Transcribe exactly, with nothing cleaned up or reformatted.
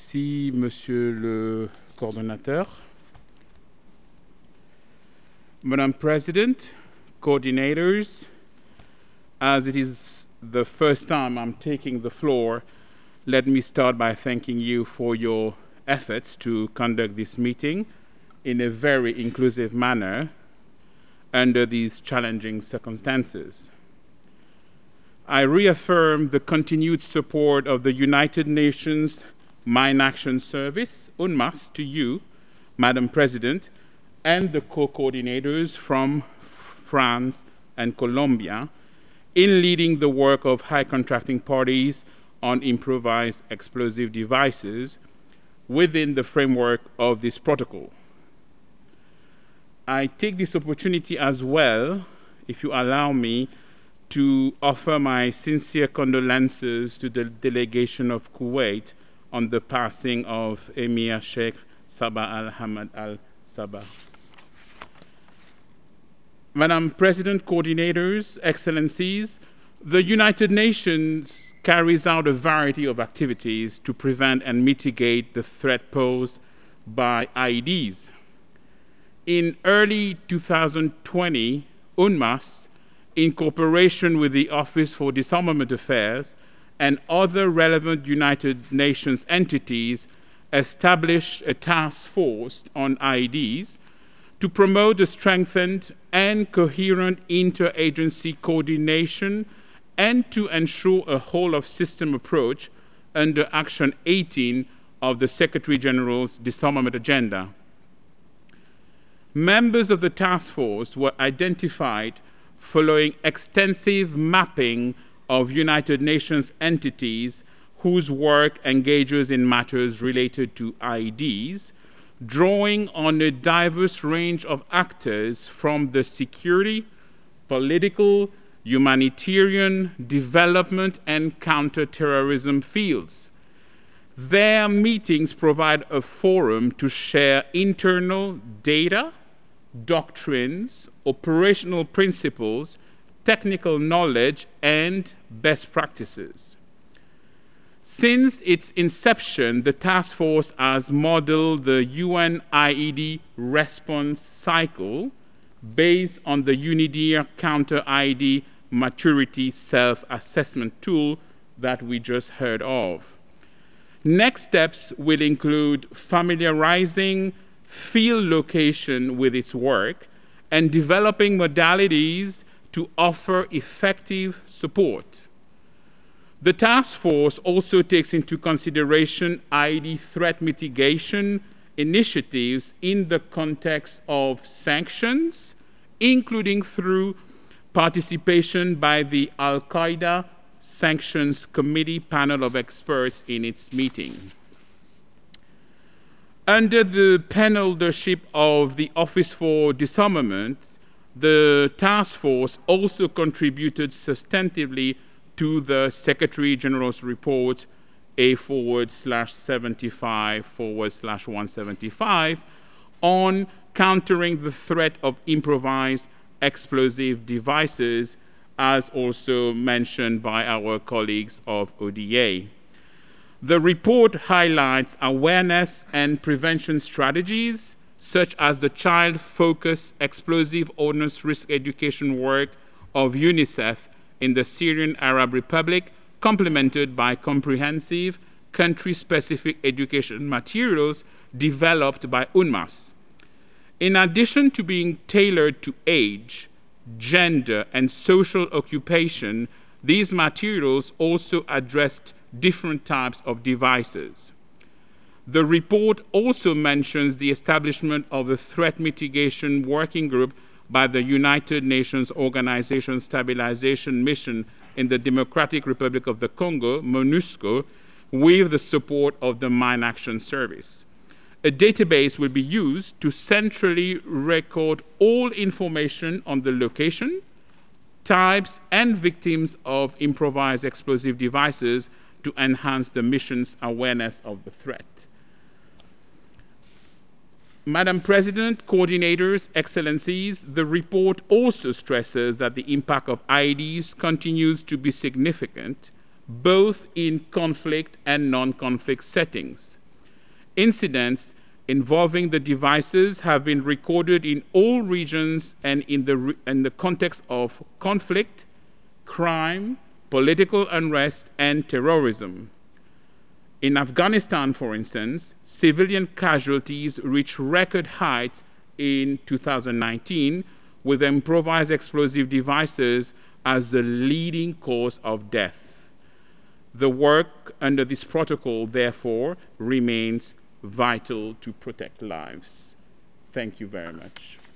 Merci, Monsieur le Coordinateur. Madam President, coordinators, as it is the first time I'm taking the floor, let me start by thanking you for your efforts to conduct this meeting in a very inclusive manner under these challenging circumstances. I reaffirm the continued support of the United Nations Mine Action Service, UNMAS, to you, Madam President, and the co-coordinators from France and Colombia in leading the work of high contracting parties on improvised explosive devices within the framework of this protocol. I take this opportunity as well, if you allow me, to offer my sincere condolences to the delegation of Kuwait on the passing of Emir Sheikh Sabah Al-Hamad Al-Sabah. Madam President, coordinators, excellencies, the United Nations carries out a variety of activities to prevent and mitigate the threat posed by I E Ds. In early two thousand twenty, UNMAS, in cooperation with the Office for Disarmament Affairs and other relevant United Nations entities, established a task force on I E Ds to promote a strengthened and coherent interagency coordination and to ensure a whole-of-system approach under Action eighteen of the Secretary General's Disarmament Agenda. Members of the task force were identified following extensive mapping of United Nations entities whose work engages in matters related to I E Ds, drawing on a diverse range of actors from the security, political, humanitarian, development, and counterterrorism fields. Their meetings provide a forum to share internal data, doctrines, operational principles, technical knowledge, and best practices. Since its inception, the task force has modeled the U N I E D response cycle based on the UNIDIR counter-I E D maturity self-assessment tool that we just heard of. Next steps will include familiarizing field location with its work and developing modalities to offer effective support. The task force also takes into consideration I E D threat mitigation initiatives in the context of sanctions, including through participation by the Al-Qaeda Sanctions Committee panel of experts in its meeting. Under the panel leadership of the Office for Disarmament, the task force also contributed substantively to the Secretary General's report A forward slash seventy-five forward slash one seventy-five on countering the threat of improvised explosive devices, as also mentioned by our colleagues of O D A. The report highlights awareness and prevention strategies, such as the child-focused explosive ordnance risk education work of UNICEF in the Syrian Arab Republic, complemented by comprehensive country-specific education materials developed by UNMAS. In addition to being tailored to age, gender, and social occupation, these materials also addressed different types of devices. The report also mentions the establishment of a threat mitigation working group by the United Nations Organization Stabilization Mission in the Democratic Republic of the Congo, MONUSCO, with the support of the Mine Action Service. A database will be used to centrally record all information on the location, types, and victims of improvised explosive devices to enhance the mission's awareness of the threat. Madam President, coordinators, excellencies, the report also stresses that the impact of I E Ds continues to be significant, both in conflict and non-conflict settings. Incidents involving the devices have been recorded in all regions and in the, in the context of conflict, crime, political unrest, and terrorism. In Afghanistan, for instance, civilian casualties reached record heights in two thousand nineteen, with improvised explosive devices as the leading cause of death. The work under this protocol, therefore, remains vital to protect lives. Thank you very much.